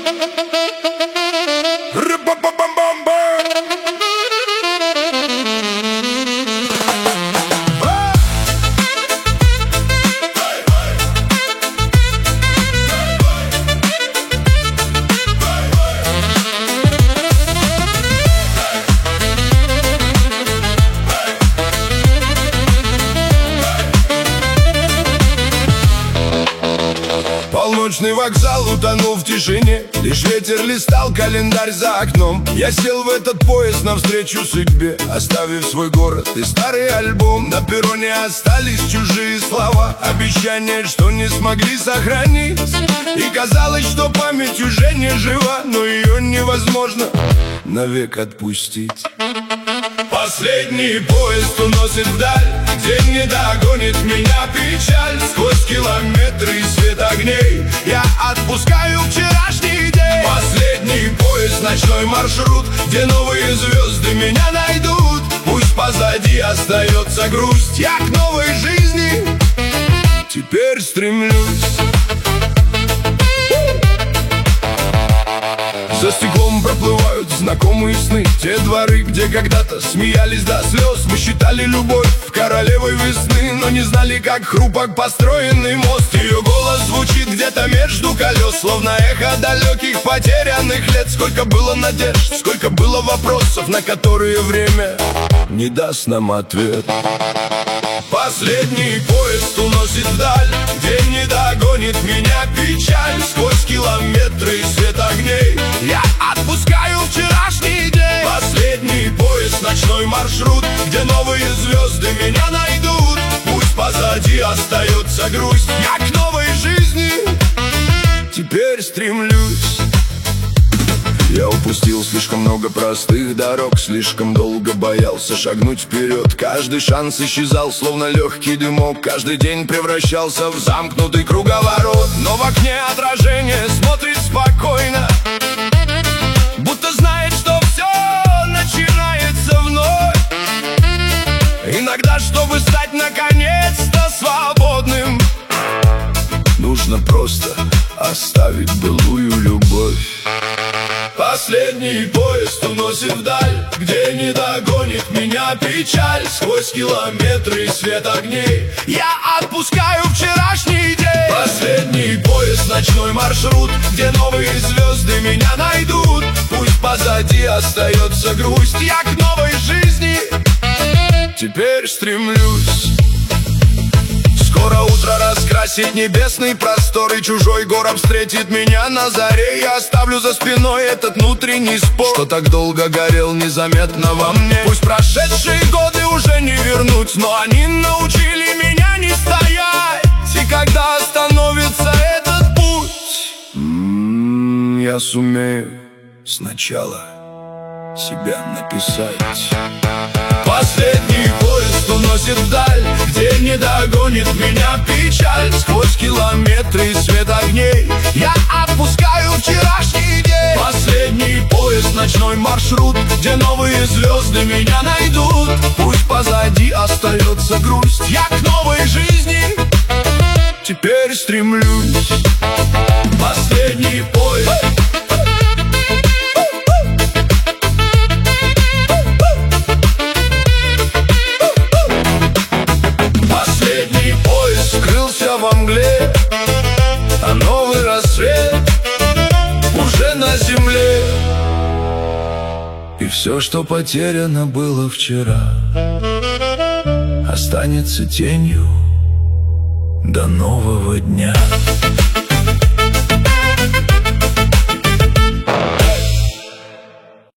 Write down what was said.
Полночный вокзал утонул в тишине, лишь ветер листал календарь за окном. Я сел в этот поезд навстречу судьбе, оставив свой город и старый альбом. На перроне остались чужие слова, обещания, что не смогли сохранить. И казалось, что память уже не жива, но ее невозможно навек отпустить. Последний поезд уносит вдаль, где не догонит меня печаль. Сквозь километры и свет огней я отпускаю вчерашний день. Последний поезд, ночной маршрут, где новые звезды меня найдут. Пусть позади остается грусть, я к новой жизни теперь стремлюсь. За стеклом проплывают знакомые сны, те дворы, где когда-то смеялись до слез. Мы считали любовь королевой весны, но не знали, как хрупок построенный мост. Ее голос звучит где-то между колес, словно эхо далеких потерянных лет. Сколько было надежд, сколько было вопросов, на которые время не даст нам ответ. Последний поезд уносит вдаль, где не догонит меня печаль. Сквозь километры и свет огней я отпускаю вчерашний день. Последний поезд, ночной маршрут, где новые звезды меня найдут. Пусть позади остается грусть, я к новой жизни теперь стремлюсь. Я упустил слишком много простых дорог, слишком долго боялся шагнуть вперед. Каждый шанс исчезал, словно легкий дымок, каждый день превращался в замкнутый круговорот. Но в окне отражение смотрит спокойно, будто знает, что все начинается вновь. Иногда, чтобы стать наконец-то свободным, нужно просто оставить былую любовь. Последний поезд уносит вдаль, где не догонит меня печаль. Сквозь километры и свет огней я отпускаю вчерашний день. Последний поезд, ночной маршрут, где новые звезды меня найдут. Пусть позади остается грусть, я к новой жизни теперь стремлюсь. Скоро утро раскрасит небесный простор, и чужой город встретит меня на заре. Я оставлю за спиной этот внутренний спор, что так долго горел незаметно во мне. Пусть прошедшие годы уже не вернуть, но они научили меня не стоять. И когда остановится этот путь, я сумею сначала себя написать. Последний поезд уносит вдаль, где не догонит меня печаль. Сквозь километры и свет огней я отпускаю вчерашний день. Последний поезд, ночной маршрут, где новые звезды меня найдут. Пусть позади остается грусть, я к новой жизни теперь стремлюсь. Последний поезд. Во мгле, а новый рассвет уже на земле. И все, что потеряно было вчера, останется тенью до нового дня.